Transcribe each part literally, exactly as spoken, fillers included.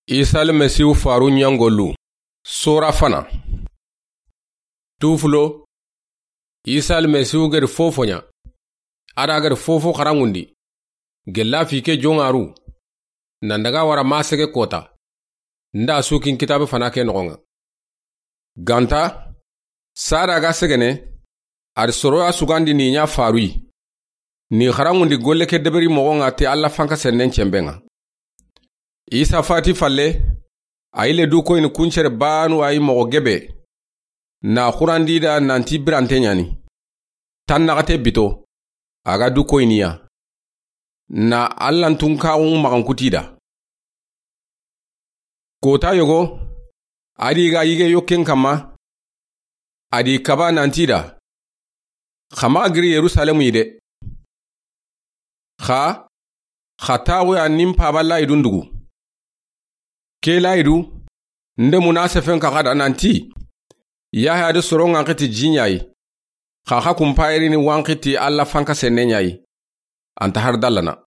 Isa almasihu faru nyangolu sura fana tufulo Isa almasihu gari fofonya ada gari fofo karangundi gella fike jongaru nandaga wara masege kota nda sukin kitabe fana ke nogonga ganta sara ga segene ar soroya sugandi ni nya farui ni karangundi golle ke deberi mogonga te alla fanka sennen chembenga Isa fati falle aile du ko in kuncere banu ay mogo gebe na khurandida nanti brante nyani tan nagate bito aga du ko iniya na allan tun kawun magan kutida kota yogo adi ga yige yoken kama adi kaba nantida khama agri Yerusalemu yide kha khatawe anim paballa idundugu kela idu nde munasefen ka kada nanti ya hade soronga ngati jinyai kha kumpayri ni wankiti alla fanka senenyai anta har dallana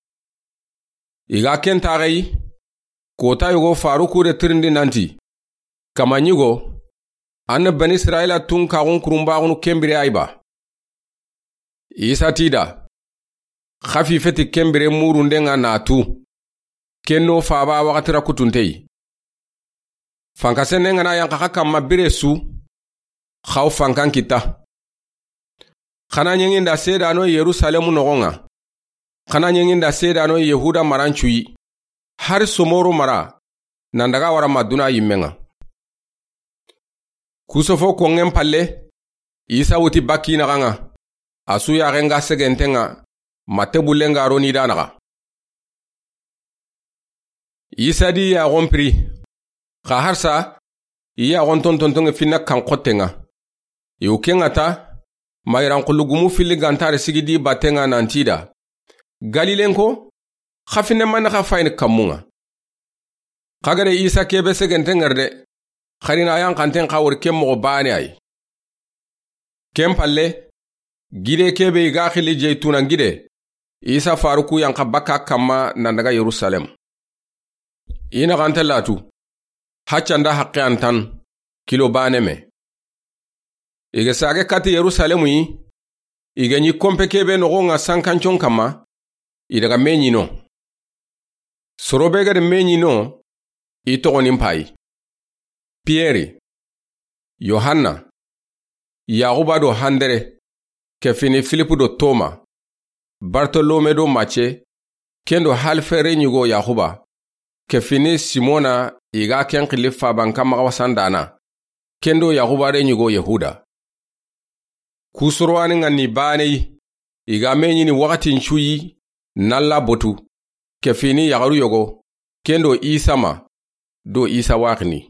iga ken tagay kota yugo faruku de trindi nanti kamanyigo an bani Israila tun ka gon kurumba gon kembire ayba Isa tida khafifeti kembire muru ndenga natu kenno faba wakatira kutuntei fankasene ngana yang kaka kama biresu khaw fankan kita khana nyenginda seda no Yerusalemu nogonga khana nyenginda seda no Yehuda maranchui har somoro mara nandaga wara maduna yimenga kusofo kongen palle Isa wuti baki naganga asu ya renga segentenga matebulenga roni danaga Isa di ya rompri kha harsa iya gonton tonton finna kan khotenga yukenga ta mayran kulugumu fili gantare sigidi batenga nantida galilenko khafine man kha fayn kamunga kagare Isa kebe segentengarde kharina yan kanten khawr kemmo baane ay kempalle gide kebe ga khili jeytuna gide Isa faruku yan kabaka kama nandaga Yerusalem ina ganta latu hachanda haqqi antan kilo baneme ige sage kati Yerusalemu yi ige ni kompe kebe no gonga sankanchon kama idaga menyino sorobega de menyino itogoni mpai Pierre Yohanna Yakuba do handere kefini Filipu do Toma Bartolome do Mache kendo halfere nyugo Yakuba kefini Simona iga ken khilifa banka magawasandana kendo Yakuba re nyugo Yehuda kusurwani ngani bane iga menyini wakati nchui nalla botu kefini yagaru yogo kendo Isama do Isa wakni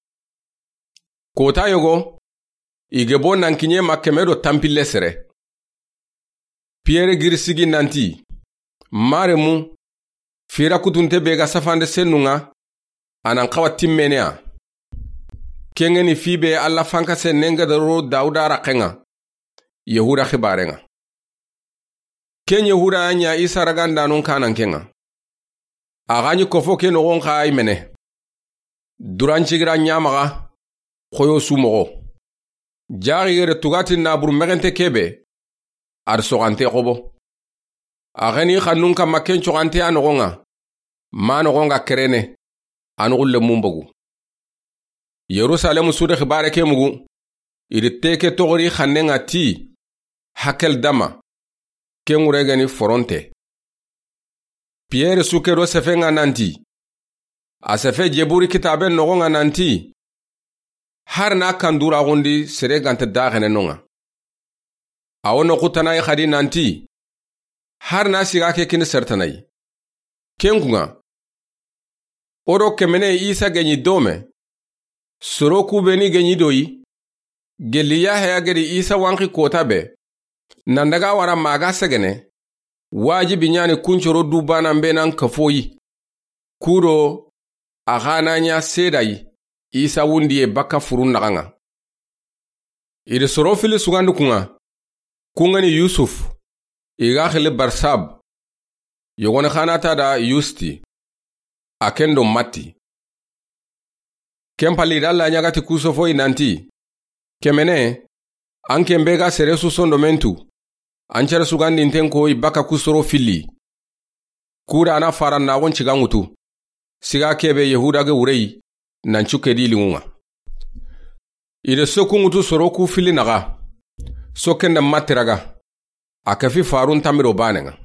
kota yogo igebo nankinye makemedo tampile sere Pierre girsigi nanti maremu fira kutunte bega safande senunga anan kawati menea kengeni fibe alla fanka senenga daro Dauda rakenga Yehuda khibarenga ken Yehuda anya Isa raganda non kanan kenga aganyi kofo ken ogon khay mene duranchigira nyamaga khoyo sumogo jari gere tugati nabur megente kebe ar sogante qobo agani khanun kam maken chogante anogonga manogonga kerene anugulle mumbagu Yerusalemu sude khibare ke mugu iditeke togori khannenga ti hakel dama kenguregani foronte Pierre sukero sefenga nanti asefe jeburi kitabe nogonga nanti har na kandura gondi sere gante daghene nonga awono kutana khadi nanti har na siga ke kin sertanai kengunga oro kemene Isa genyi dome soroku beni genyi doyi geliya haya gedi Isa wanki kotabe nandaga wara maga segene wajibi nyani kunchoro dubana mbenan kafoyi kuro agana nya sedai Isa wundiye baka furun naganga ide sorofili sugandu kunga kungani Yusuf iga khili Barsab yogone khanata da Yusti akendo Mati Kempali dalla nyagati kusofo inanti. Kemene, anke mbega seresu sondo mentu. Anchere sugandi intenko ibaka kusoro fili. Kura ana faran na won chigangutu. Siga kebe Yehuda ge urei nanchuke di lingunga. Ide sokungutu soroku fili naga. Sokenda matiraga. Akafi farun tamiro banenga.